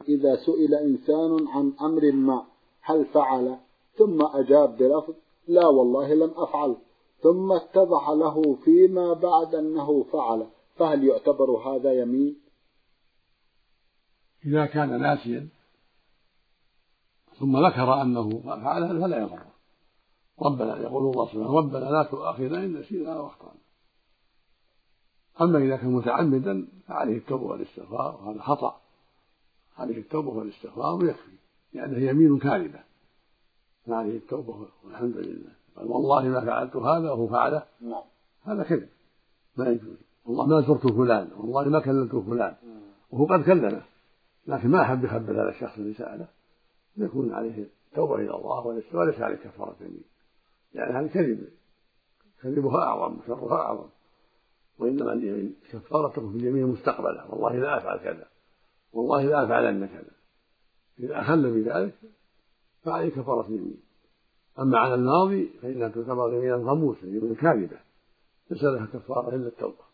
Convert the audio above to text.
إذا سئل إنسان عن أمر ما هل فعل، ثم أجاب بلفظ لا والله لم أفعل، ثم اتضح له فيما بعد أنه فعل، فهل يعتبر هذا يمين؟ إذا كان ناسيا ثم ذكر أنه فعل فلا يضر. ربنا يقول الله سبحانه ربنا لا تؤاخذنا إن نسينا أو أخطأنا. أما إذا كان متعمدا فعليه التوبة والاستغفار، وهذا خطأ، عليه التوبة والاستغفار ويكفي، لأنه يمين كاذبة، فعليه التوبة والحمد لله. قال والله ما فعلت هذا وهو فعله، هذا كذب ما يجوز. والله ما زرت فلان، والله ما كلمت فلان، وهو قد كلمه لكن ما أحب يخبر هذا الشخص اللي سأله، يكون عليه التوبة إلى الله وليس عليه كفارة يمين، يعني هذا كذب، كذبها أعظم وشرها أعظم. وإنما اليمين كفارته في اليمين المستقبلة، والله لا أفعل كذا، والله لا أفعلن كذا. إذا أخل بذلك فعليه كفارة يمين. أما على الماضي فإنها تعتبر يمينا غموسا، يمين كاذبة، ليس لها كفارة إلا التوبة.